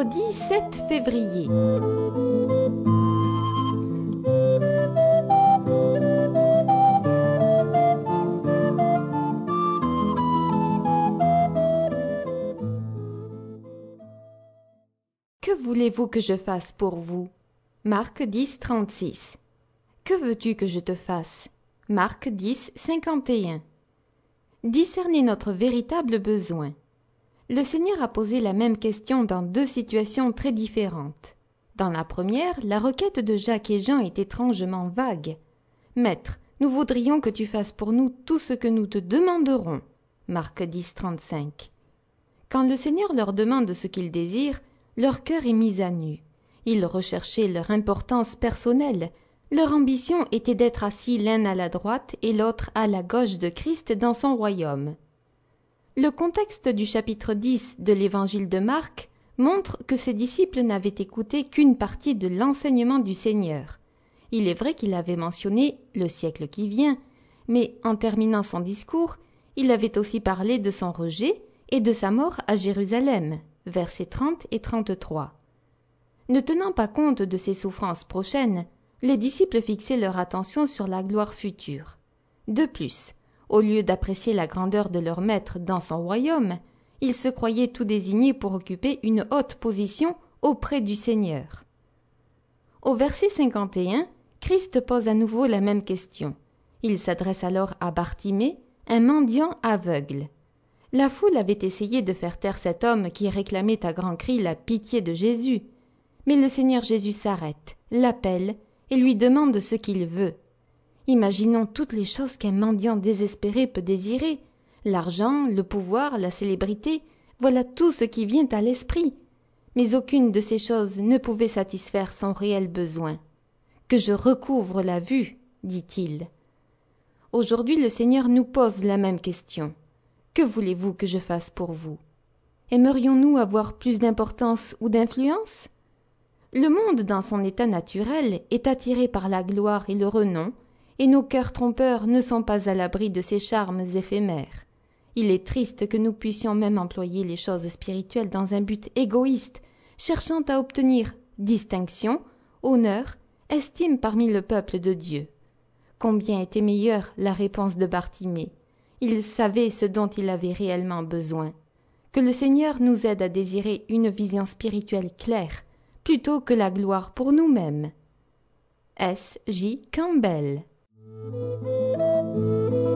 Mercredi 7 février. Que voulez-vous que je fasse pour vous? Marc 10, 36. Que veux-tu que je te fasse? Marc 10, 51. Discerner notre véritable besoin. Le Seigneur a posé la même question dans deux situations très différentes. Dans la première, la requête de Jacques et Jean est étrangement vague. « Maître, nous voudrions que tu fasses pour nous tout ce que nous te demanderons. » Marc 10, 35. Quand le Seigneur leur demande ce qu'ils désirent, leur cœur est mis à nu. Ils recherchaient leur importance personnelle. Leur ambition était d'être assis l'un à la droite et l'autre à la gauche de Christ dans son royaume. Le contexte du chapitre 10 de l'évangile de Marc montre que ses disciples n'avaient écouté qu'une partie de l'enseignement du Seigneur. Il est vrai qu'il avait mentionné le siècle qui vient, mais en terminant son discours, il avait aussi parlé de son rejet et de sa mort à Jérusalem, versets 30 et 33. Ne tenant pas compte de ses souffrances prochaines, les disciples fixaient leur attention sur la gloire future. De plus, au lieu d'apprécier la grandeur de leur maître dans son royaume, ils se croyaient tout désignés pour occuper une haute position auprès du Seigneur. Au verset 51, Christ pose à nouveau la même question. Il s'adresse alors à Bartimée, un mendiant aveugle. La foule avait essayé de faire taire cet homme qui réclamait à grands cris la pitié de Jésus. Mais le Seigneur Jésus s'arrête, l'appelle et lui demande ce qu'il veut. Imaginons toutes les choses qu'un mendiant désespéré peut désirer. L'argent, le pouvoir, la célébrité, voilà tout ce qui vient à l'esprit. Mais aucune de ces choses ne pouvait satisfaire son réel besoin. « Que je recouvre la vue », dit-il. Aujourd'hui, le Seigneur nous pose la même question. Que voulez-vous que je fasse pour vous? Aimerions-nous avoir plus d'importance ou d'influence? Le monde, dans son état naturel, est attiré par la gloire et le renom, et nos cœurs trompeurs ne sont pas à l'abri de ces charmes éphémères. Il est triste que nous puissions même employer les choses spirituelles dans un but égoïste, cherchant à obtenir distinction, honneur, estime parmi le peuple de Dieu. Combien était meilleure la réponse de Bartimée. Il savait ce dont il avait réellement besoin. Que le Seigneur nous aide à désirer une vision spirituelle claire, plutôt que la gloire pour nous-mêmes. S. J. Campbell.